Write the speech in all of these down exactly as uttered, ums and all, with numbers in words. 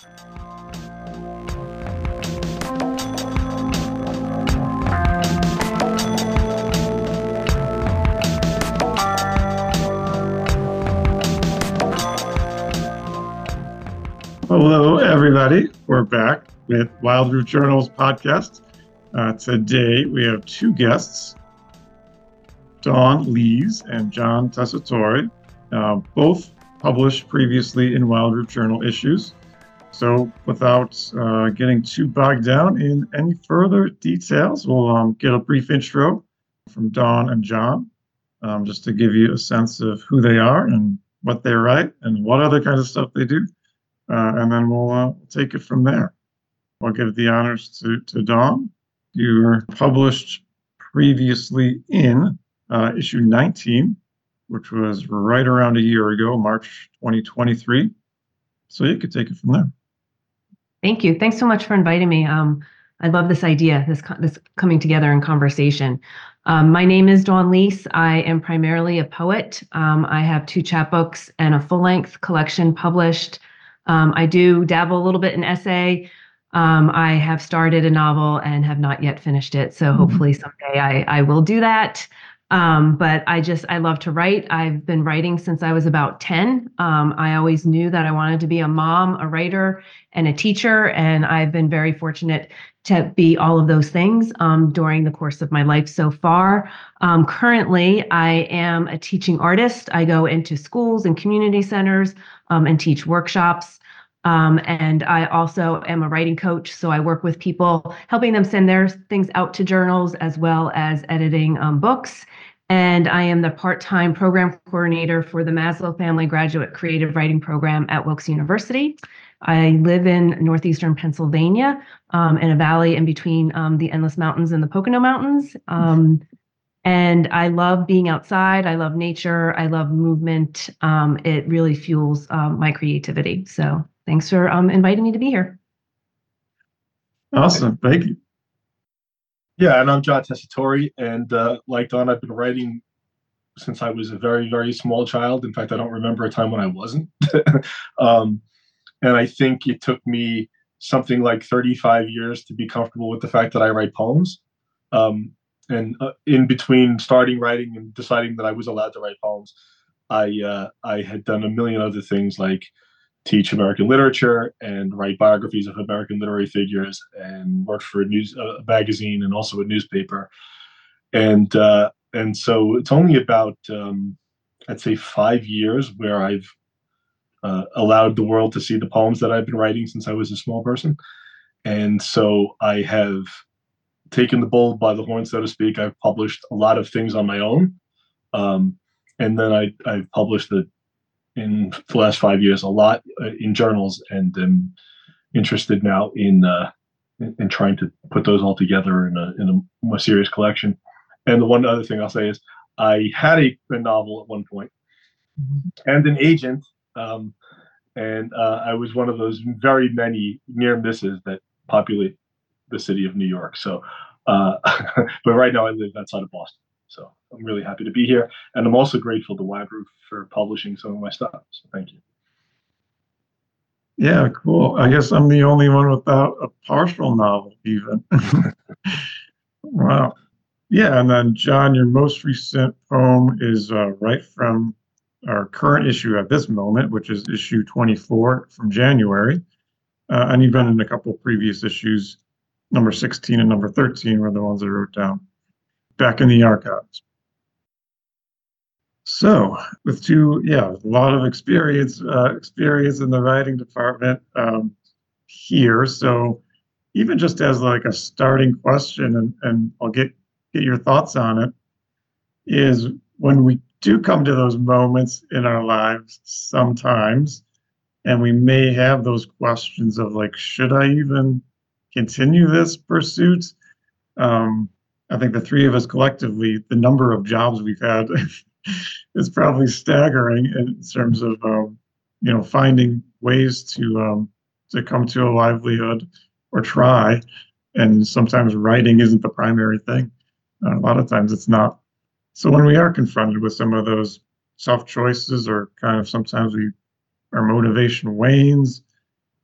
Hello, everybody. We're back with Wildroot Journal's podcast. Uh, today, we have two guests, Dawn Lees and John Tessitore, uh, both published previously in Wildroot Journal issues. So without uh, getting too bogged down in any further details, we'll um, get a brief intro from Dawn and John, um, just to give you a sense of who they are and what they write and what other kind of stuff they do. Uh, and then we'll uh, take it from there. I'll give the honors to, to Dawn. You were published previously in uh, issue nineteen, which was right around a year ago, March twenty twenty-three. So you could take it from there. Thank you. Thanks so much for inviting me. Um, I love this idea, this this coming together in conversation. Um, my name is Dawn Lees. I am primarily a poet. Um, I have two chapbooks and a full-length collection published. Um, I do dabble a little bit in essay. Um, I have started a novel and have not yet finished it. So hopefully someday I, I will do that. Um, but I just, I love to write. I've been writing since I was about ten. Um, I always knew that I wanted to be a mom, a writer, and a teacher. And I've been very fortunate to be all of those things um, during the course of my life so far. Um, currently, I am a teaching artist. I go into schools and community centers um, and teach workshops. Um, and I also am a writing coach. So I work with people, helping them send their things out to journals as well as editing um, books. And I am the part-time program coordinator for the Maslow Family Graduate Creative Writing Program at Wilkes University. I live in northeastern Pennsylvania, um, in a valley in between um, the Endless Mountains and the Pocono Mountains. Um, and I love being outside. I love nature. I love movement. Um, it really fuels um, my creativity. So thanks for um, inviting me to be here. Awesome. Thank you. Yeah, and I'm John Tessitore. And uh, like Dawn, I've been writing since I was a very, very small child. In fact, I don't remember a time when I wasn't. um, And I think it took me something like thirty-five years to be comfortable with the fact that I write poems. Um, and uh, in between starting writing and deciding that I was allowed to write poems, I uh, I had done a million other things like teach American literature and write biographies of American literary figures and worked for a news a magazine and also a newspaper. And uh, and so it's only about um, I'd say five years where I've Uh, allowed the world to see the poems that I've been writing since I was a small person. And so I have taken the bull by the horn, so to speak. I've published a lot of things on my own. Um, and then I, I've published it in the last five years, a lot uh, in journals, and am interested now in, uh, in, in trying to put those all together in a, in a more serious collection. And the one other thing I'll say is I had a, a novel at one point and an agent. Um, and uh, I was one of those very many near misses that populate the city of New York. So, uh, but right now I live outside of Boston. So I'm really happy to be here. And I'm also grateful to Wildroot for publishing some of my stuff. So thank you. Yeah, cool. I guess I'm the only one without a partial novel even. Wow. Yeah, and then John, your most recent poem is uh, right from our current issue at this moment, which is issue twenty-four from January. Uh, and you've been in a couple previous issues, number sixteen and number thirteen were the ones I wrote down back in the archives. So with two, yeah, a lot of experience, uh, experience in the writing department um, here. So even just as like a starting question, and, and I'll get, get your thoughts on it, is when we do come to those moments in our lives sometimes, and we may have those questions of like, should I even continue this pursuit? Um, I think the three of us collectively, the number of jobs we've had is probably staggering in terms of, um, you know, finding ways to um, to come to a livelihood or try. And sometimes writing isn't the primary thing. Uh, a lot of times it's not. So when we are confronted with some of those tough choices, or kind of sometimes we our motivation wanes,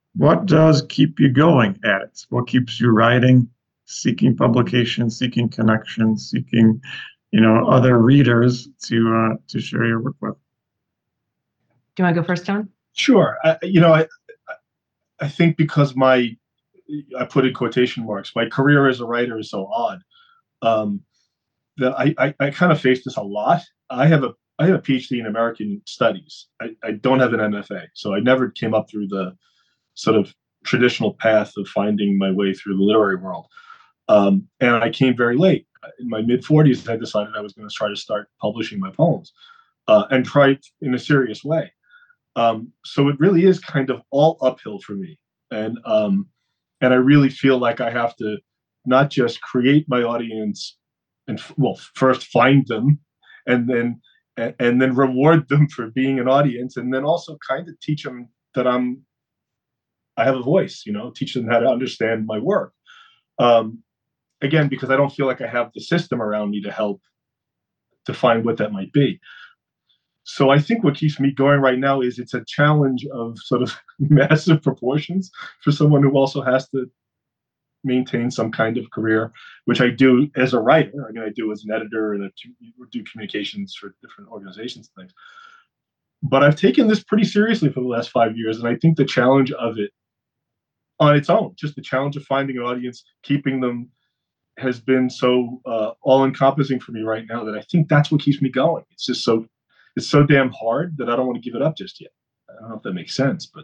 what does keep you going at it? What keeps you writing, seeking publication, seeking connections, seeking, you know, other readers to uh, to share your work with? Do you want to go first, John? Sure. I, you know, I I think because my I put in quotation marks, my career as a writer is so odd um, that I, I I kind of face this a lot. I have a I have a PhD in American Studies. I, I don't have an M F A, so I never came up through the sort of traditional path of finding my way through the literary world. Um, and I came very late. In my mid forties, I decided I was going to try to start publishing my poems uh, and try it in a serious way. Um, so it really is kind of all uphill for me. And um, and I really feel like I have to not just create my audience and, well, first find them and then and then reward them for being an audience, and then also kind of teach them that I'm I have a voice, you know, teach them how to understand my work. Um, again, because I don't feel like I have the system around me to help define what that might be. So I think what keeps me going right now is it's a challenge of sort of massive proportions for someone who also has to maintain some kind of career, which I do as a writer. I mean, I do as an editor and I do communications for different organizations and things. But I've taken this pretty seriously for the last five years. And I think the challenge of it on its own, just the challenge of finding an audience, keeping them, has been so uh, all-encompassing for me right now that I think that's what keeps me going. It's just so, it's so damn hard that I don't want to give it up just yet. I don't know if that makes sense, but.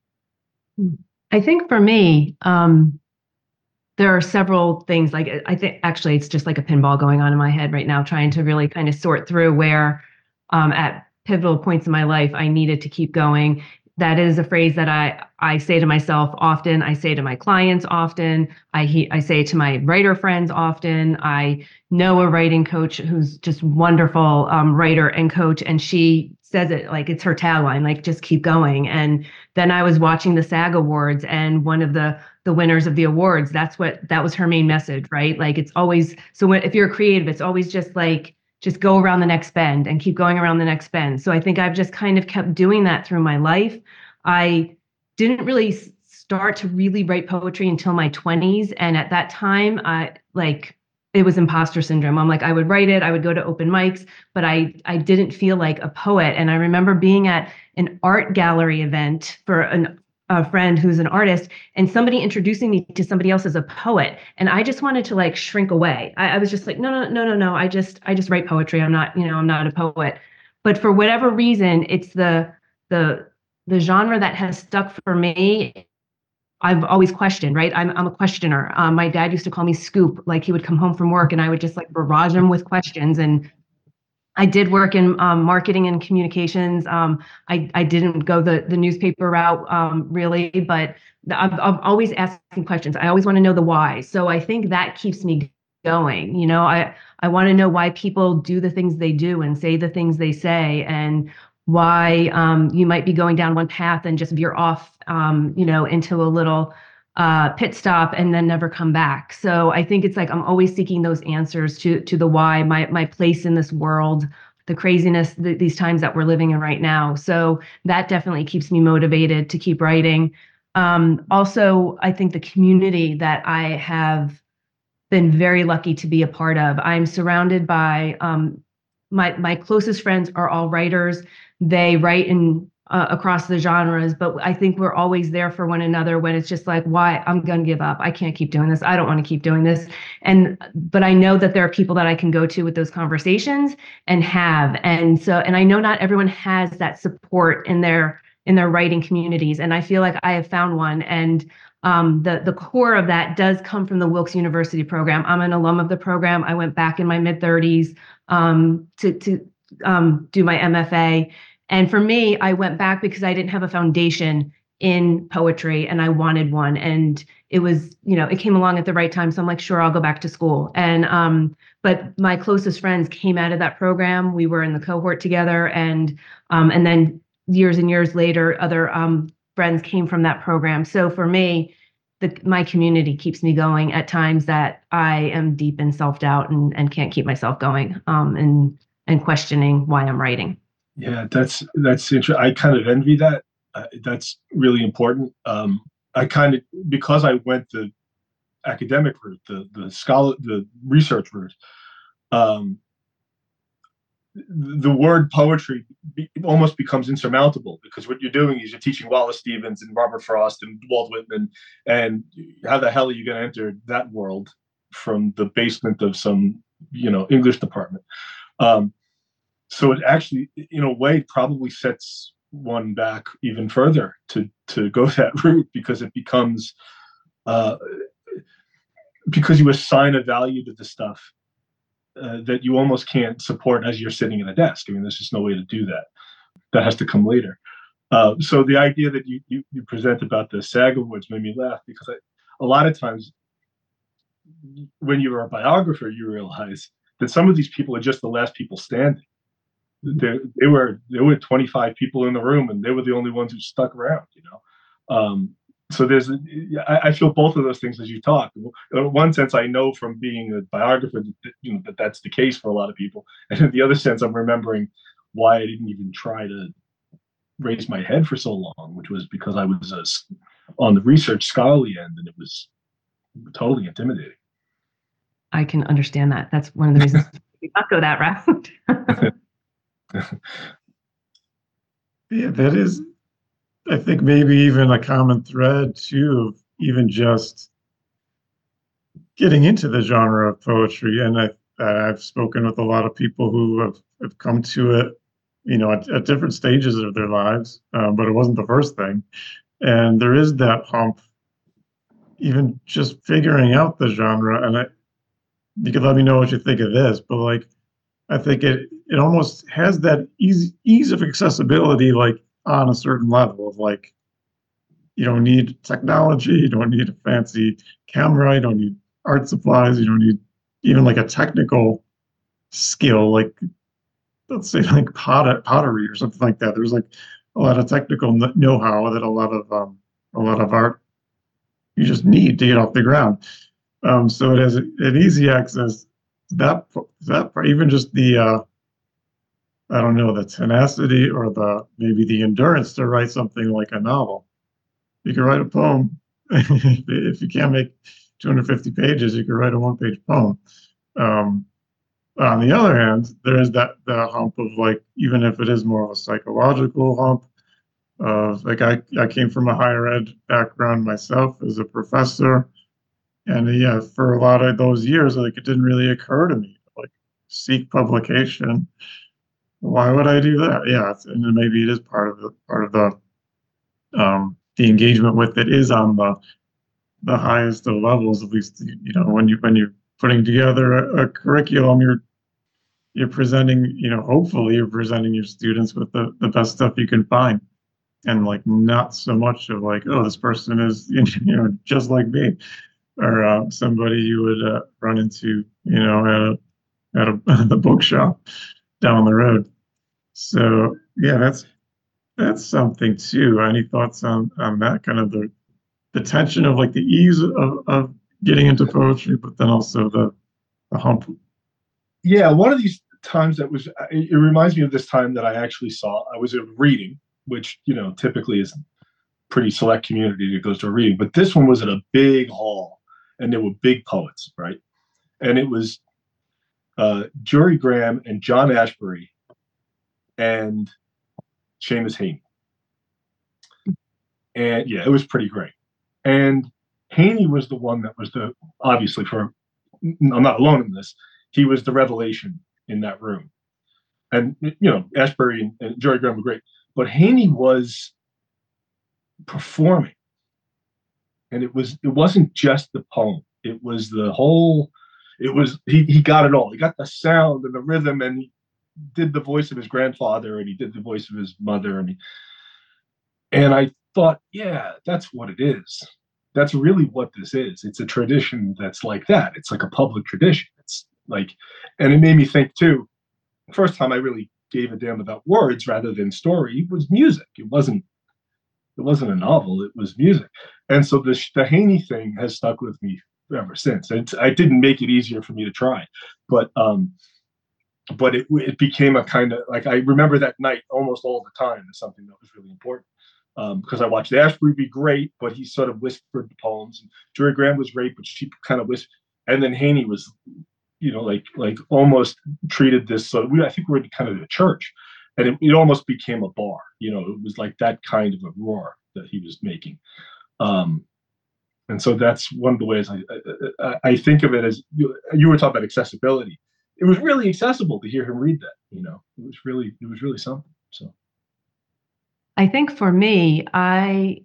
I think for me, um, there are several things. Like, I think actually it's just like a pinball going on in my head right now, trying to really kind of sort through where um, at pivotal points in my life I needed to keep going. That is a phrase that I, I say to myself often. I say to my clients often. I he, I say to my writer friends often. I know a writing coach who's just wonderful um, writer and coach, and she says it like it's her tagline, like just keep going. And then I was watching the SAG Awards, and one of the the winners of the awards, that's what that was her main message, right? Like it's always so when, if you're creative, it's always just like just go around the next bend and keep going around the next bend. So I think I've just kind of kept doing that through my life. I didn't really start to really write poetry until my twenties. And at that time, I like it was imposter syndrome. I'm like, I would write it, I would go to open mics, but I I didn't feel like a poet. And I remember being at an art gallery event for an a friend who's an artist and somebody introducing me to somebody else as a poet. And I just wanted to like shrink away. I, I was just like, no, no, no, no, no. I just, I just write poetry. I'm not, you know, I'm not a poet. But for whatever reason, it's the, the, the genre that has stuck for me. I've always questioned, right? I'm, I'm a questioner. Um, my dad used to call me Scoop. Like he would come home from work and I would just like barrage him with questions. And I did work in um, marketing and communications. Um, I, I didn't go the, the newspaper route um, really, but I'm, I'm always asking questions. I always want to know the why. So I think that keeps me going. You know, I, I want to know why people do the things they do and say the things they say, and why um, you might be going down one path and just veer off, um, you know, into a little uh, pit stop and then never come back. So I think it's like I'm always seeking those answers to to the why, my my place in this world, the craziness, the, these times that we're living in right now. So that definitely keeps me motivated to keep writing. Um, also, I think the community that I have been very lucky to be a part of. I'm surrounded by um, my my closest friends are all writers. They write in uh, across the genres, but I think we're always there for one another when it's just like, why I'm going to give up. I can't keep doing this. I don't want to keep doing this. And, but I know that there are people that I can go to with those conversations and have. And so, and I know not everyone has that support in their, in their writing communities. And I feel like I have found one. And um, the, the core of that does come from the Wilkes University program. I'm an alum of the program. I went back in my mid thirties um, to, to um, do my M F A. And for me, I went back because I didn't have a foundation in poetry and I wanted one. And it was, you know, it came along at the right time. So I'm like, sure, I'll go back to school. And, um, but my closest friends came out of that program. We were in the cohort together. And, um, and then years and years later, other, um, friends came from that program. So for me, the, my community keeps me going at times that I am deep in self-doubt and, and can't keep myself going, um, and, and questioning why I'm writing. Yeah, that's that's interesting. I kind of envy that. Uh, that's really important. Um, I kind of, because I went the academic route, the the scholar, the research route, um, the word poetry be, almost becomes insurmountable, because what you're doing is you're teaching Wallace Stevens and Robert Frost and Walt Whitman, and how the hell are you going to enter that world from the basement of some, you know, English department? Um, so it actually, in a way, probably sets one back even further to to go that route, because it becomes uh, because you assign a value to the stuff uh, that you almost can't support as you're sitting at a desk. I mean, there's just no way to do that. That has to come later. Uh, so the idea that you, you you present about the SAG Awards made me laugh, because I, a lot of times when you're a biographer, you realize that some of these people are just the last people standing. They, they were there were twenty-five people in the room, and they were the only ones who stuck around. You know, um, so there's I, I feel both of those things as you talk. In one sense, I know from being a biographer that, you know, that that's the case for a lot of people, and in the other sense, I'm remembering why I didn't even try to raise my head for so long, which was because I was uh, on the research scholarly end, and it was totally intimidating. I can understand that. That's one of the reasons we not go that route. Yeah, that is, I think, maybe even a common thread too, of even just getting into the genre of poetry. And I, I've spoken with a lot of people who have, have come to it, you know, at, at different stages of their lives, um, but it wasn't the first thing. And there is that hump, even just figuring out the genre. And I, you can let me know what you think of this, but like, I think it it almost has that easy ease of accessibility, like on a certain level of like, you don't need technology, you don't need a fancy camera, you don't need art supplies, you don't need even like a technical skill, like let's say like pot, pottery or something like that. There's like a lot of technical know-how that a lot of um, a lot of art you just need to get off the ground. Um, so it has an easy access. That that part, even just the uh, I don't know, the tenacity or the maybe the endurance to write something like a novel. You can write a poem. If you can't make two hundred fifty pages, you can write a one-page poem. Um, on the other hand, there is that the hump of like, even if it is more of a psychological hump of like, I, I came from a higher ed background myself as a professor. And yeah, for a lot of those years, like it didn't really occur to me to like seek publication. Why would I do that? Yeah, and maybe it is part of the part of the um, the engagement with it is on the the highest of levels. At least, you know, when you when you're putting together a, a curriculum, you're you're presenting, you know, hopefully you're presenting your students with the the best stuff you can find, and like not so much of like, oh, this person is, you know, just like me. Or uh, somebody you would uh, run into, you know, at a, at a the bookshop down the road. So yeah, that's that's something too. Any thoughts on on that kind of the the tension of like the ease of, of getting into poetry, but then also the the hump? Yeah, one of these times that was it reminds me of this time that I actually saw. I was at a reading, which, you know, typically is pretty select community that goes to a reading, but this one was at a big hall. And there were big poets, right? And it was uh, Jorie Graham and John Ashbery and Seamus Heaney. And yeah, it was pretty great. And Heaney was the one that was the, obviously for, I'm not alone in this, he was the revelation in that room. And, you know, Ashbery and, and Jorie Graham were great. But Heaney was performing. And it was, it wasn't just the poem. It was the whole, it was, he, he got it all. He got the sound and the rhythm, and he did the voice of his grandfather, and he did the voice of his mother. And, he, and I thought, yeah, that's what it is. That's really what this is. It's a tradition that's like that. It's like a public tradition. It's like, and it made me think too, the first time I really gave a damn about words rather than story was music. It wasn't, it wasn't a novel, it was music. And so the, the Heaney thing has stuck with me ever since. It's, I didn't make it easier for me to try, but um, but it it became a kind of like, I remember that night almost all the time as something that was really important. um, because I watched Ashbery be great, but he sort of whispered the poems. And Joy Graham was great, but she kind of whispered. And then Haney was, you know, like like almost treated this. Uh, we I think we were kind of a church, and it, it almost became a bar. You know, it was like that kind of a roar that he was making. Um, and so that's one of the ways I, I, I think of it as you, you were talking about accessibility. It was really accessible to hear him read that. You know, it was really it was really something. So. I think for me, I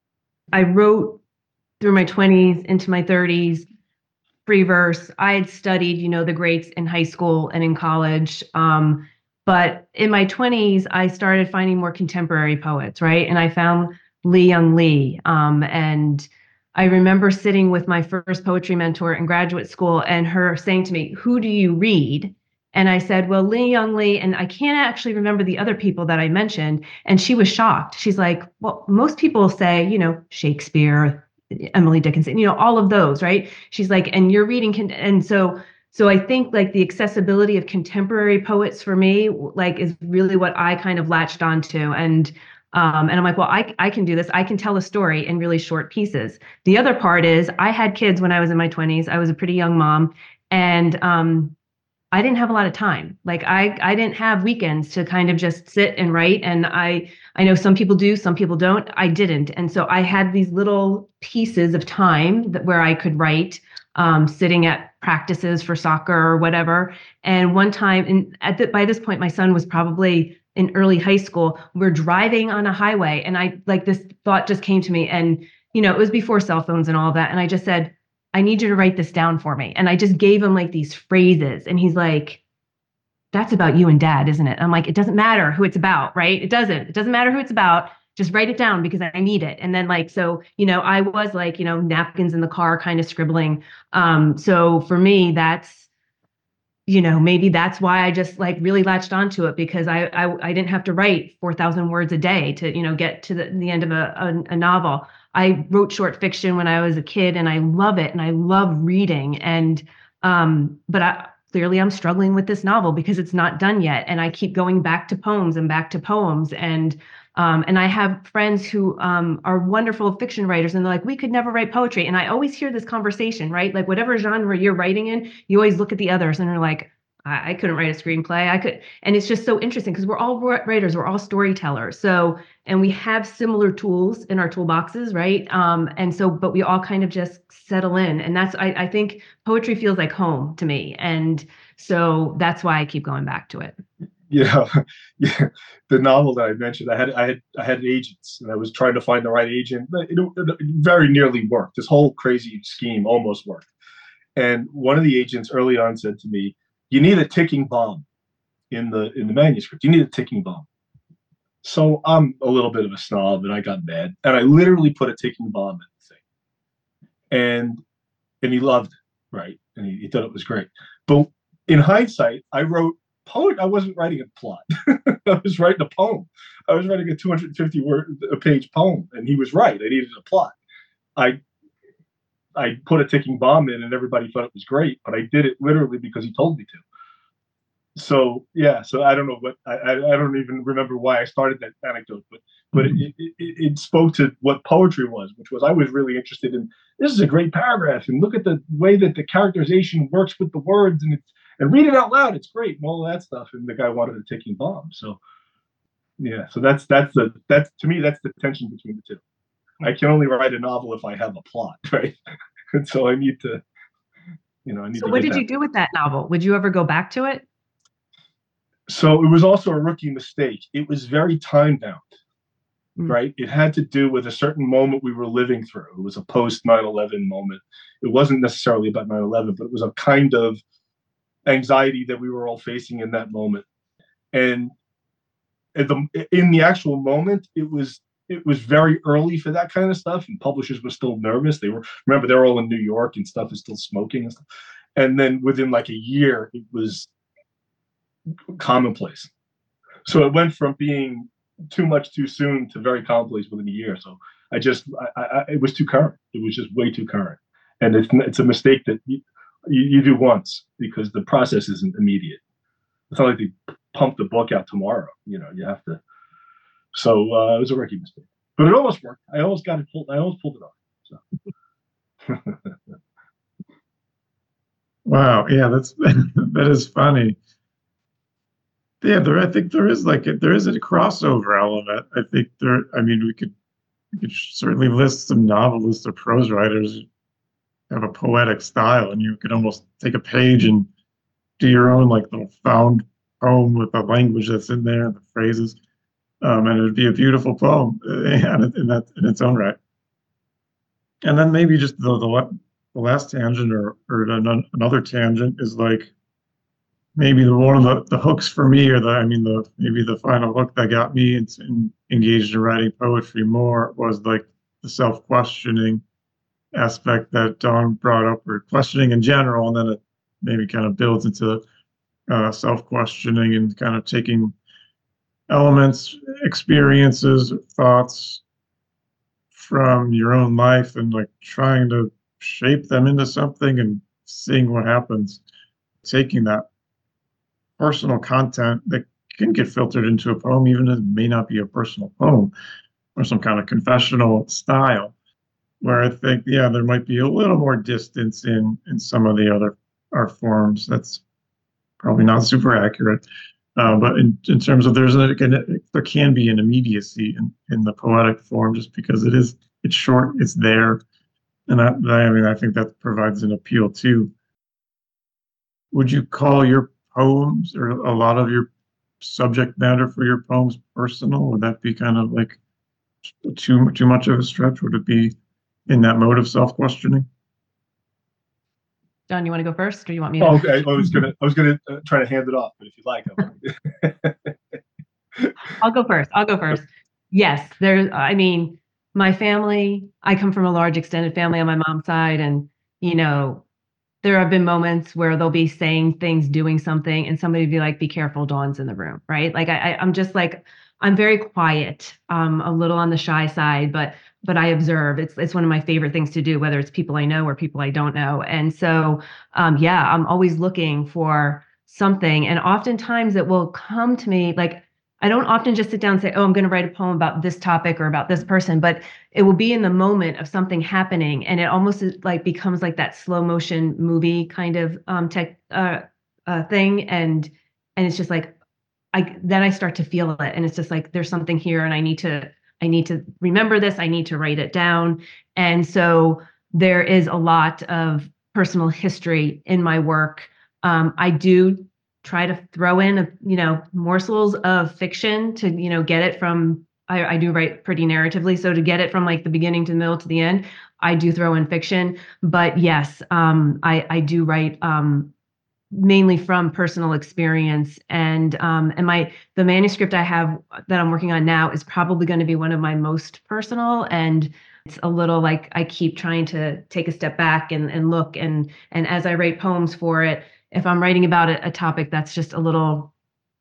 I wrote through my twenties into my thirties, free verse. I had studied, you know, the greats in high school and in college. Um, but in my twenties, I started finding more contemporary poets, right? And I found Li-Young Lee. Um, and I remember sitting with my first poetry mentor in graduate school and her saying to me, "Who do you read?" And I said, "Well, Li-Young Lee," and I can't actually remember the other people that I mentioned. And she was shocked. She's like, "Well, most people say, you know, Shakespeare, Emily Dickinson, you know, all of those, right?" She's like, "And you're reading," con-. And so, so I think like the accessibility of contemporary poets for me, like, is really what I kind of latched onto. And um, and I'm like, well, I I can do this. I can tell a story in really short pieces. The other part is I had kids when I was in my twenties. I was a pretty young mom, and um, I didn't have a lot of time. Like I, I didn't have weekends to kind of just sit and write. And I, I know some people do, some people don't. I didn't. And so I had these little pieces of time that where I could write, um, sitting at practices for soccer or whatever. And one time, and at the, by this point, my son was probably in early high school. We're driving on a highway, and I like this thought just came to me. And you know, it was before cell phones and all that. And I just said, "I need you to write this down for me." And I just gave him like these phrases. And he's like, "That's about you and dad, isn't it?" I'm like, "It doesn't matter who it's about, right? It doesn't. It doesn't matter who it's about. Just write it down because I need it." And then like, so, you know, I was like, you know, napkins in the car kind of scribbling. Um, so for me, that's, you know, maybe that's why I just like really latched onto it, because I I, I didn't have to write four thousand words a day to, you know, get to the, the end of a, a, a novel. I wrote short fiction when I was a kid, and I love it, and I love reading. And um, but I, clearly I'm struggling with this novel because it's not done yet, and I keep going back to poems and back to poems. And um, and I have friends who um, are wonderful fiction writers, and they're like, "We could never write poetry." And I always hear this conversation, right? Like whatever genre you're writing in, you always look at the others, and they're like, I, I couldn't write a screenplay. I could, and it's just so interesting because we're all writers, we're all storytellers. So, and we have similar tools in our toolboxes, right? Um, and so, but we all kind of just settle in, and that's I, I think poetry feels like home to me, and so that's why I keep going back to it. You know, yeah, the novel that I mentioned, I had, I had, I had agents, and I was trying to find the right agent. It, it very nearly worked. This whole crazy scheme almost worked. And one of the agents early on said to me, "You need a ticking bomb in the in the manuscript. You need a ticking bomb." So I'm a little bit of a snob, and I got mad, and I literally put a ticking bomb in the thing, and and he loved it, right? And he, he thought it was great. But in hindsight, I wrote poet. I wasn't writing a plot. I was writing a poem. I was writing a two hundred fifty word a page poem, and he was right. I needed a plot. I I put a ticking bomb in, and everybody thought it was great, but I did it literally because he told me to. So yeah, so I don't know what I, I don't even remember why I started that anecdote, but but it, it, it spoke to what poetry was, which was I was really interested in. This is a great paragraph, and look at the way that the characterization works with the words, and it's and read it out loud. It's great, and all of that stuff. And the guy wanted a ticking bomb. So yeah, so that's that's the that's to me that's the tension between the two. I can only write a novel if I have a plot, right? And so I need to, you know, I need so to. What did that. you do with that novel? Would you ever go back to it? So it was also a rookie mistake. It was very time bound, mm. right? It had to do with a certain moment we were living through. It was a post nine eleven moment. It wasn't necessarily about nine eleven, but it was a kind of anxiety that we were all facing in that moment. And the, in the actual moment, it was it was very early for that kind of stuff, and publishers were still nervous. They were remember they're all in New York, and stuff is still smoking and stuff. And then within like a year, it was commonplace. So it went from being too much too soon to very commonplace within a year. So I just I, I, it was too current. It was just way too current, and it's it's a mistake that you, you, you do once because the process isn't immediate. It's not like they pump the book out tomorrow. You know, you have to. So uh, it was a rookie mistake. but it almost worked. I almost got it pulled. I almost pulled it off. So. Wow. Yeah, that's that is funny. Yeah, there. I think there is like a, there is a crossover element. I think there. I mean, we could we could certainly list some novelists or prose writers who have a poetic style, and you could almost take a page and do your own like little found poem with the language that's in there, the phrases, um, and it'd be a beautiful poem in, in that in its own right. And then maybe just the the, the last tangent or or another tangent is like maybe the one of the, the hooks for me, or the I mean the maybe the final hook that got me in, in, engaged in writing poetry more was like the self questioning aspect that Dawn brought up, or questioning in general, and then it maybe kind of builds into uh, self questioning and kind of taking elements, experiences, thoughts from your own life and like trying to shape them into something and seeing what happens, taking that personal content that can get filtered into a poem, even if it may not be a personal poem or some kind of confessional style, where I think, yeah, there might be a little more distance in in some of the other art forms. That's probably not super accurate. Uh, but in, in terms of there's a, there can be an immediacy in, in the poetic form just because it is, it's short, it's there. And that, I mean, I think that provides an appeal too. Would you call your poems or a lot of your subject matter for your poems personal? Would that be kind of like too, too much of a stretch? Would it be in that mode of self-questioning? John, you want to go first, or do you want me to? Oh, okay. I was gonna, I was gonna uh, try to hand it off, but if you like, I'll go first. I'll go first. Yes, there. I mean, my family. I come from a large extended family on my mom's side, and you know, there have been moments where they'll be saying things, doing something, and somebody would be like, "Be careful, Dawn's in the room," right? Like I, I I'm just like, I'm very quiet, um, a little on the shy side, but but I observe. It's it's one of my favorite things to do, whether it's people I know or people I don't know. And so, um, yeah, I'm always looking for something, and oftentimes it will come to me like. I don't often just sit down and say, "Oh, I'm going to write a poem about this topic or about this person," but it will be in the moment of something happening, and it almost is like becomes like that slow motion movie kind of um tech uh, uh thing, and and it's just like I then I start to feel it, and it's just like there's something here, and I need to I need to remember this. I need to write it down, and so there is a lot of personal history in my work. Um, I do try to throw in, a, you know, morsels of fiction to, you know, get it from. I, I do write pretty narratively, so to get it from like the beginning to the middle to the end, I do throw in fiction. But yes, um, I I do write. Um, mainly from personal experience, and um and my the manuscript I have that I'm working on now is probably going to be one of my most personal, and it's a little like I keep trying to take a step back and and look, and and as I write poems for it, if I'm writing about a, a topic that's just a little,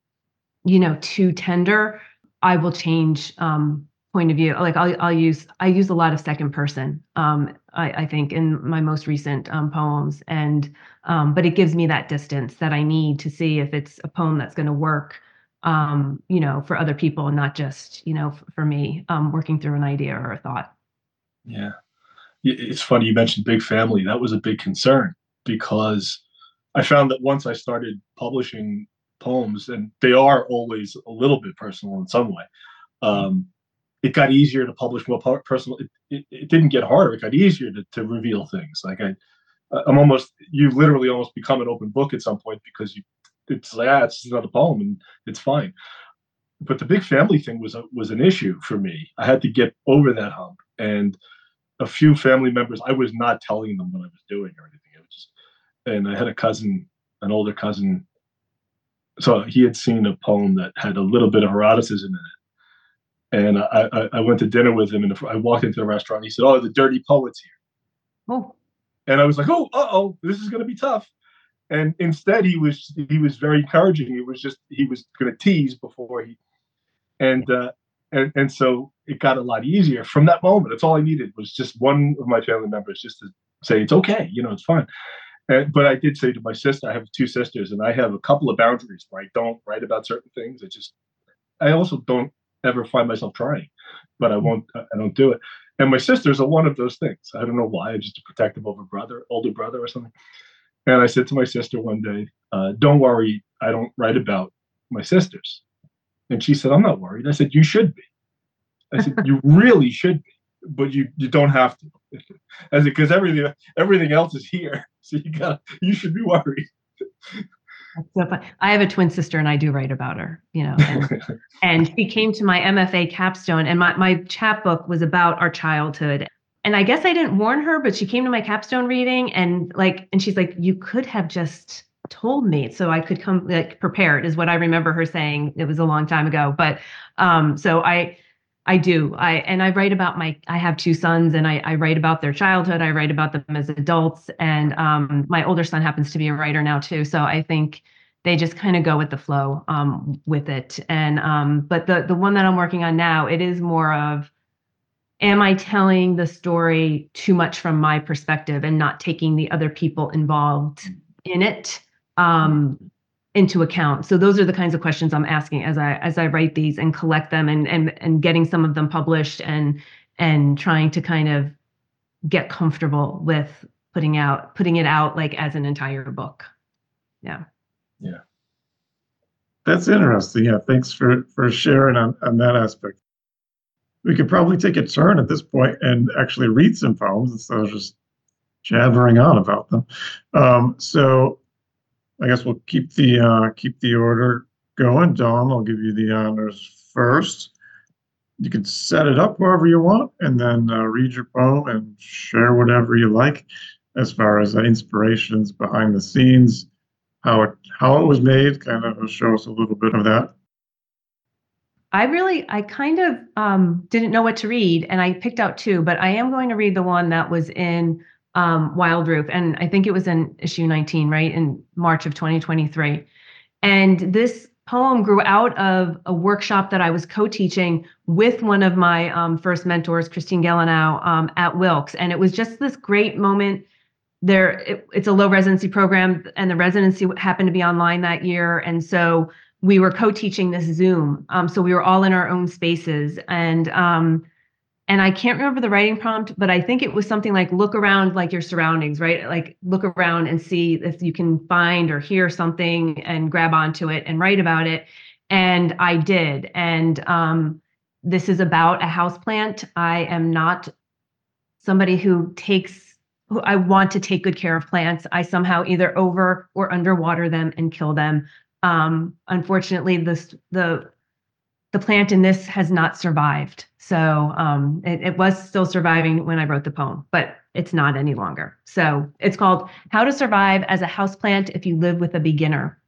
you know, too tender, I will change um point of view. Like I'll I'll use I use a lot of second person. Um, I, I think in my most recent um, poems, and um, but it gives me that distance that I need to see if it's a poem that's going to work, um, you know, for other people and not just, you know, f- for me um, working through an idea or a thought. yeah. It's funny you mentioned big family. That was a big concern because I found that once I started publishing poems, and they are always a little bit personal in some way, um, it got easier to publish more personal. It, it, it didn't get harder. It got easier to, to reveal things. Like I, I'm almost, you literally almost become an open book at some point because you, it's like, ah, it's just another poem and it's fine. But the big family thing was a, was an issue for me. I had to get over that hump, and a few family members, I was not telling them what I was doing or anything. It was just, and I had a cousin, an older cousin. So he had seen a poem that had a little bit of eroticism in it. And I, I, I went to dinner with him, and I walked into the restaurant. And he said, "Oh, the dirty poet's here." Oh, And I was like, "Oh, uh-oh, this is going to be tough." And instead, he was he was very encouraging. It was just he was going to tease before he, and uh, and and so it got a lot easier from that moment. That's all I needed was just one of my family members just to say it's okay, you know, it's fine. And, but I did say to my sister, I have two sisters, and I have a couple of boundaries where I don't write about certain things. I just I also don't ever find myself trying, but I won't. I don't do it. And my sisters are one of those things. I don't know why. I'm just a protective older brother, older brother or something. And I said to my sister one day, uh, "Don't worry, I don't write about my sisters." And she said, "I'm not worried." I said, "You should be." I said, "You really should be, but you you don't have to." I said, "Because everything everything else is here, so you got you should be worried." So fun. I have a twin sister, and I do write about her. You know, and, and she came to my M F A capstone, and my my chapbook was about our childhood. And I guess I didn't warn her, but she came to my capstone reading, and like, and she's like, "You could have just told me so I could come like prepared," is what I remember her saying. It was a long time ago, but um, so I. I do. I and I write about my. I have two sons, and I, I write about their childhood. I write about them as adults, and um, my older son happens to be a writer now too. So I think they just kind of go with the flow um, with it. And um, but the the one that I'm working on now, it is more of, am I telling the story too much from my perspective and not taking the other people involved in it um, into account? So those are the kinds of questions I'm asking as I as I write these and collect them, and and and getting some of them published, and and trying to kind of get comfortable with putting out putting it out like as an entire book. Yeah. Yeah. That's interesting. Yeah, thanks for for sharing on, on that aspect. We could probably take a turn at this point and actually read some poems instead of just jabbering on about them. Um, so I guess we'll keep the uh, keep the order going. Dawn, I'll give you the honors first. You can set it up however you want, and then uh, read your poem and share whatever you like, as far as uh, inspirations behind the scenes, how it how it was made. Kind of show us a little bit of that. I really, I kind of um, didn't know what to read, and I picked out two, but I am going to read the one that was in um, Wildroof, and I think it was in issue nineteen, right, in March of twenty twenty-three. And this poem grew out of a workshop that I was co-teaching with one of my um, first mentors, Christine Gelanow, um, at Wilkes, and it was just this great moment. There, it, it's a low residency program, and the residency happened to be online that year, and so we were co-teaching this Zoom. Um, so we were all in our own spaces. And um, and I can't remember the writing prompt, but I think it was something like, look around like your surroundings, right? Like look around and see if you can find or hear something and grab onto it and write about it. And I did. And um, this is about a houseplant. I am not somebody who takes, who I want to take good care of plants. I somehow either over or underwater them and kill them. Um, unfortunately, this the the plant in this has not survived. So um, it, it was still surviving when I wrote the poem, but it's not any longer. So it's called How to Survive as a Houseplant If You Live with a Beginner.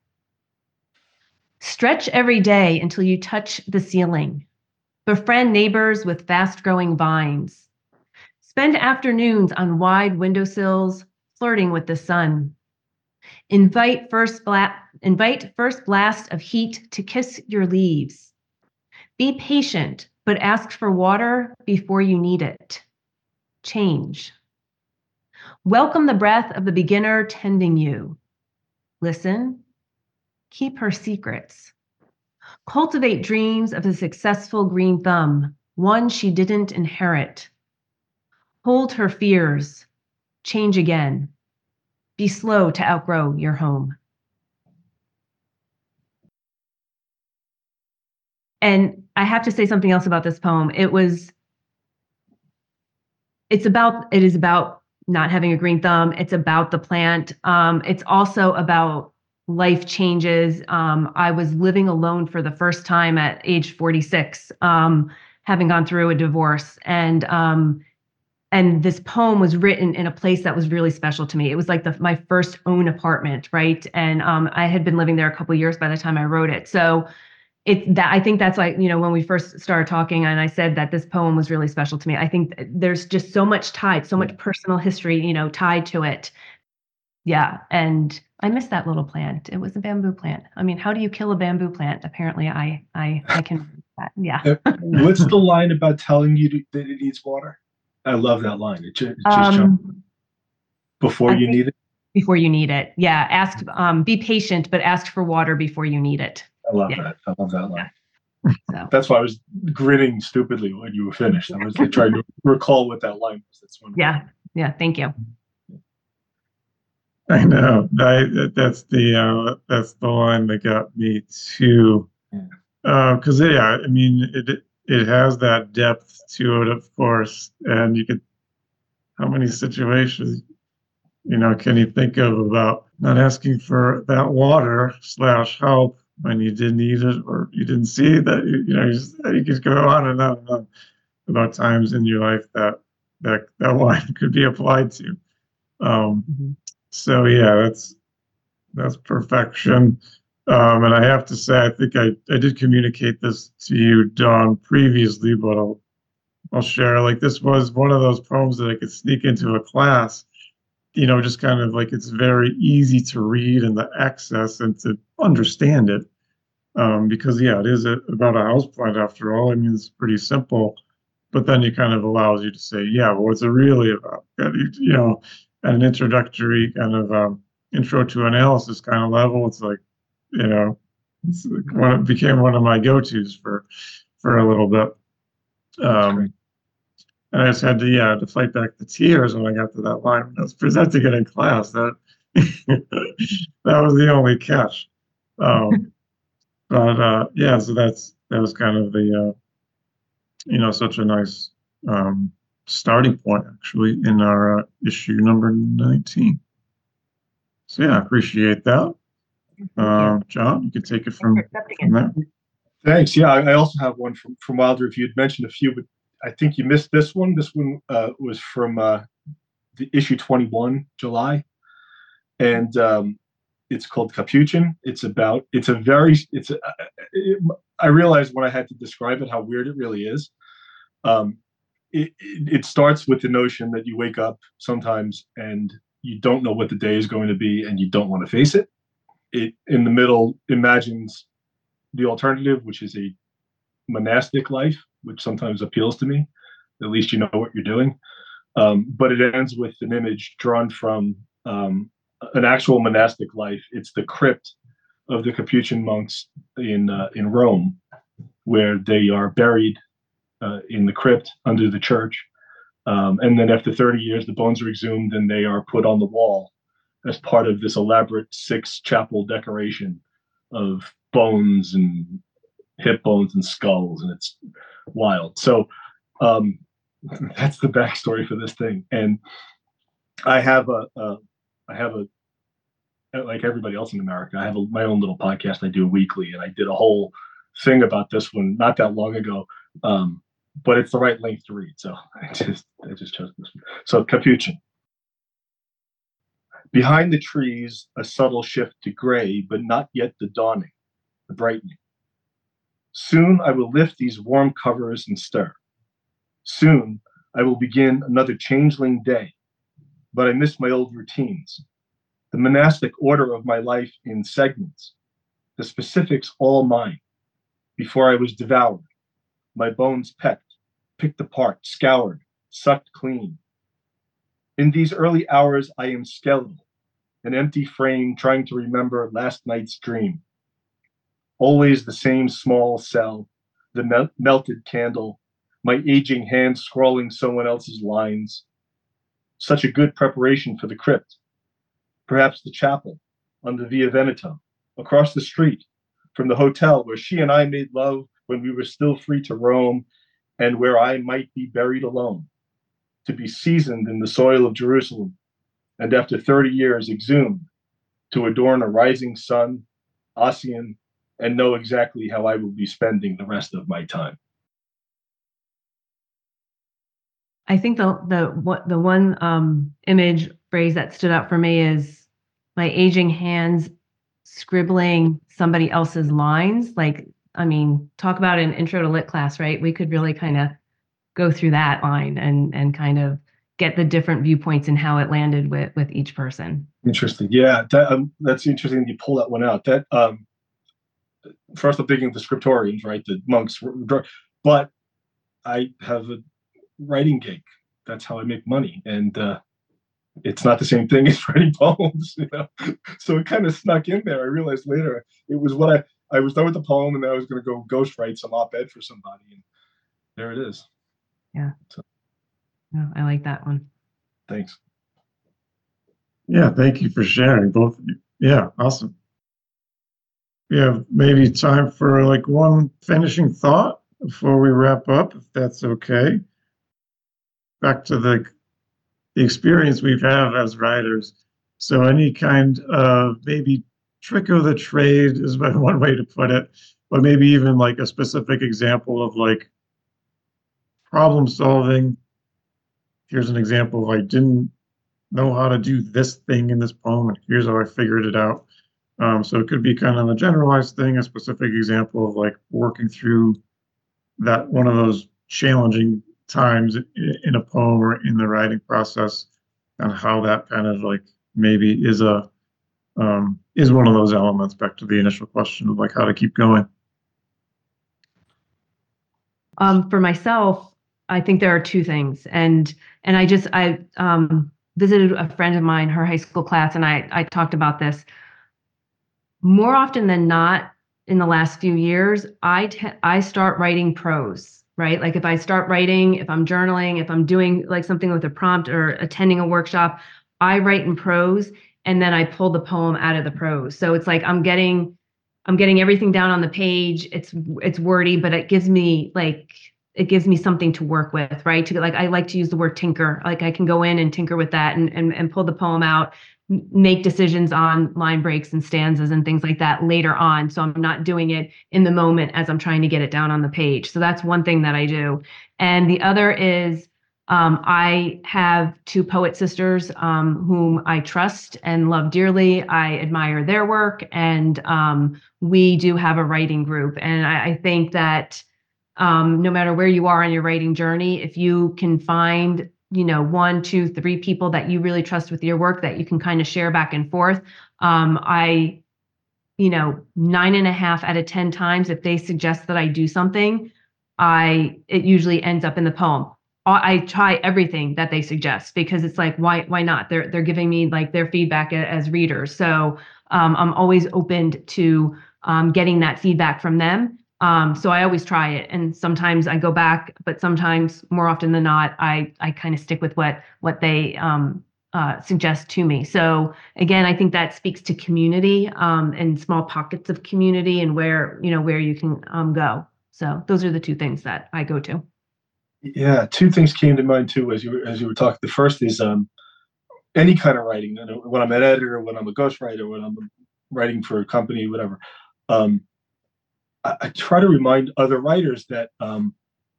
Stretch every day until you touch the ceiling. Befriend neighbors with fast-growing vines. Spend afternoons on wide windowsills, flirting with the sun. Invite first, bla- invite first blast of heat to kiss your leaves. Be patient, but ask for water before you need it. Change. Welcome the breath of the beginner tending you. Listen. Keep her secrets. Cultivate dreams of a successful green thumb, one she didn't inherit. Hold her fears. Change again. Be slow to outgrow your home. And I have to say something else about this poem. It was, it's about, it is about not having a green thumb. It's about the plant. Um, it's also about life changes. Um, I was living alone for the first time at age forty-six, um, having gone through a divorce. And um, And this poem was written in a place that was really special to me. It was like the, my first own apartment, right? And um, I had been living there a couple of years by the time I wrote it. So it that I think that's like, you know, when we first started talking and I said that this poem was really special to me, I think there's just so much tied, so much personal history, you know, tied to it. Yeah. And I miss that little plant. It was a bamboo plant. I mean, how do you kill a bamboo plant? Apparently I I I can do that. Yeah. What's the line about telling you to, that it needs water? I love that line. It just, it just Um, jumped before I you think- need it. Before you need it. Yeah. Ask, um, be patient, but ask for water before you need it. I love Yeah. that. I love that line. So That's why I was grinning stupidly when you were finished. I was like trying to recall what that line was. That's wonderful. yeah, yeah. Thank you. I know. I, that's the uh, that's the line that got me too. Because uh, yeah, I mean, it it has that depth to it, of course, and you could. How many situations, you know, can you think of about not asking for that water slash help when you didn't need it or you didn't see that? You, you know, you, just, you could go on and on and on about times in your life that that that line could be applied to. Um, mm-hmm. So yeah, that's that's perfection. Um, and I have to say, I think I, I did communicate this to you, Dawn, previously, but I'll I'll share. Like, this was one of those poems that I could sneak into a class, you know, just kind of like, it's very easy to read and the access and to understand it. Um, because yeah, it is a, about a houseplant after all. I mean, it's pretty simple, but then it kind of allows you to say, yeah, well, what's it really about? You, you know, at an introductory kind of um, intro to analysis kind of level, it's like, you know, it's one, it became one of my go-tos for for a little bit. Um, and I just had to, yeah, to fight back the tears when I got to that line. When I was presenting it in class. That that was the only catch. Um, but uh, yeah, so that's that was kind of the, uh, you know, such a nice um, starting point actually in our uh, issue number nineteen. So yeah, I appreciate that. Uh, John, you can take it from, from there. Thanks. Yeah, I, I also have one from, from Wilder. If you had mentioned a few, but I think you missed this one. This one uh, was from uh, the issue twenty-one, July, and um, it's called Capuchin. It's about. It's a very. It's. A, it, I realized when I had to describe it how weird it really is. Um, it, it, it starts with the notion that you wake up sometimes and you don't know what the day is going to be, and you don't want to face it. It in the middle imagines the alternative, which is a monastic life, which sometimes appeals to me. At least you know what you're doing. Um, but it ends with an image drawn from um, an actual monastic life. It's the crypt of the Capuchin monks in uh, in Rome, where they are buried uh, in the crypt under the church. Um, and then after thirty years, the bones are exhumed and they are put on the wall as part of this elaborate six chapel decoration of bones and hip bones and skulls, and it's wild. So um, that's the backstory for this thing. And I have a, a I have a, like everybody else in America, I have a, my own little podcast I do weekly, and I did a whole thing about this one not that long ago. Um, but it's the right length to read, so I just I just chose this one. So Capuchin. Behind the trees, a subtle shift to gray, but not yet the dawning, the brightening. Soon I will lift these warm covers and stir. Soon I will begin another changeling day, but I miss my old routines, the monastic order of my life in segments, the specifics all mine. Before I was devoured, my bones pecked, picked apart, scoured, sucked clean. In these early hours, I am skeletal, an empty frame trying to remember last night's dream. Always the same small cell, the mel- melted candle, my aging hand scrawling someone else's lines. Such a good preparation for the crypt. Perhaps the chapel on the Via Veneto, across the street from the hotel where she and I made love when we were still free to roam, and where I might be buried alone, to be seasoned in the soil of Jerusalem, and after thirty years exhumed to adorn a rising sun, Ossian, and know exactly how I will be spending the rest of my time. I think the the what the one um, image phrase that stood out for me is my aging hands scribbling somebody else's lines. Like, I mean, talk about an intro to lit class, right? We could really kind of go through that line and and kind of get the different viewpoints and how it landed with with each person. Interesting. Yeah, that, um, that's interesting. You pull that one out. That um, first, I'm thinking of the scriptorians, right? The monks. But I have a writing gig. That's how I make money, and uh, it's not the same thing as writing poems, you know. So it kind of snuck in there. I realized later it was what I I was done with the poem, and then I was going to go ghostwrite some op-ed for somebody, and there it is. Yeah. So. Yeah, I like that one. Thanks. Yeah, thank you for sharing, both of you. Yeah, awesome. We have maybe time for like one finishing thought before we wrap up, if that's okay. Back to the, the experience we've had as writers. So any kind of maybe trick of the trade is one way to put it, but maybe even like a specific example of like problem solving. Here's an example of I didn't know how to do this thing in this poem, and here's how I figured it out. Um, so it could be kind of a generalized thing, a specific example of like working through that one of those challenging times in a poem or in the writing process, and how that kind of like maybe is a um, is one of those elements back to the initial question of like how to keep going. Um, for myself, I think there are two things, and and I just I um, visited a friend of mine, her high school class, and I I talked about this. More often than not, in the last few years, I te- I start writing prose, right? Like if I start writing, if I'm journaling, if I'm doing like something with a prompt or attending a workshop, I write in prose, and then I pull the poem out of the prose. So it's like I'm getting I'm getting everything down on the page. It's it's wordy, but it gives me like it gives me something to work with, right? To like I like to use the word tinker. Like I can go in and tinker with that and and, and pull the poem out, make decisions on line breaks and stanzas and things like that later on. So I'm not doing it in the moment as I'm trying to get it down on the page. So that's one thing that I do. And the other is um, I have two poet sisters um, whom I trust and love dearly. I admire their work, and um, we do have a writing group. And I, I think that um, no matter where you are on your writing journey, if you can find you know, one, two, three people that you really trust with your work that you can kind of share back and forth. Um, I, you know, nine and a half out of ten times, if they suggest that I do something, I, it usually ends up in the poem. I try everything that they suggest because it's like, why, why not? They're, they're giving me like their feedback as readers. So um, I'm always open to um, getting that feedback from them. Um, so I always try it, and sometimes I go back, but sometimes, more often than not, I I kind of stick with what what they um, uh, suggest to me. So again, I think that speaks to community um, and small pockets of community, and where you know where you can um, go. So those are the two things that I go to. Yeah, two things came to mind too as you were, as you were talking. The first is um, any kind of writing. You know, when I'm an editor, when I'm a ghostwriter, when I'm writing for a company, whatever. Um, I, I try to remind other writers that um,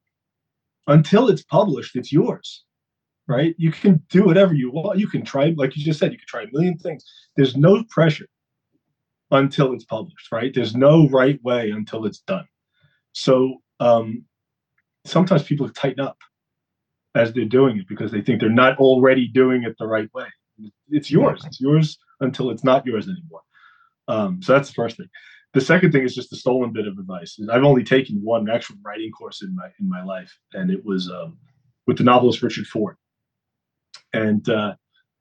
until it's published, it's yours, right? You can do whatever you want. You can try, like you just said, you can try a million things. There's no pressure until it's published, right? There's no right way until it's done. So um, sometimes people tighten up as they're doing it because they think they're not already doing it the right way. It's yours. It's yours until it's not yours anymore. Um, so that's the first thing. The second thing is just a stolen bit of advice. I've only taken one actual writing course in my in my life, and it was um, with the novelist Richard Ford. And uh,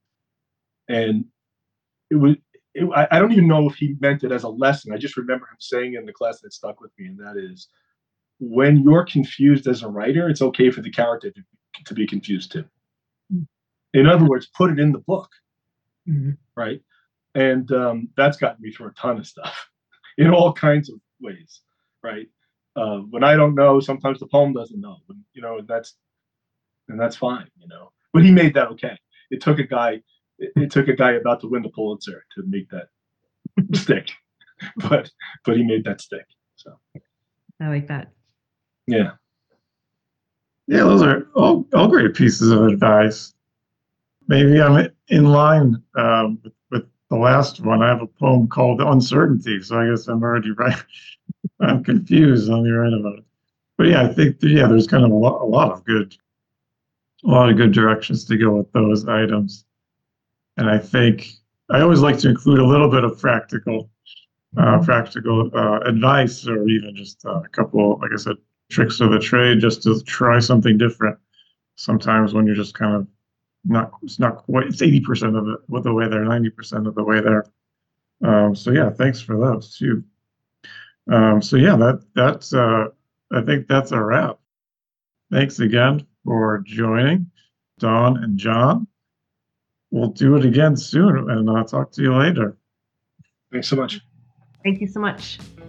and it was it, I, I don't even know if he meant it as a lesson. I just remember him saying in the class that stuck with me, and that is, when you're confused as a writer, it's okay for the character to, to be confused too. In other words, put it in the book, mm-hmm. right? And um, that's gotten me through a ton of stuff in all kinds of ways, right? Uh, when I don't know, sometimes the poem doesn't know, but, you know, that's and that's fine, you know. But he made that okay. It took a guy, it, it took a guy about to win the Pulitzer to make that stick, but but he made that stick. So I like that. Yeah. Yeah, those are all, all great pieces of advice. Maybe I'm in line um, with, with the last one. I have a poem called Uncertainty, so I guess I'm already right. I'm confused. Let me write about it. But yeah, I think yeah, there's kind of a lot, a lot of good, a lot of good directions to go with those items. And I think I always like to include a little bit of practical, uh, practical uh, advice, or even just uh, a couple, like I said, tricks of the trade, just to try something different. Sometimes when you're just kind of not, it's not quite, it's eighty percent of it with the way there, ninety percent of the way there. Um, so yeah, thanks for those too. Um, so yeah, that that's uh, I think that's a wrap. Thanks again for joining, Dawn and John. We'll do it again soon, and I'll talk to you later. Thanks so much. Thank you so much.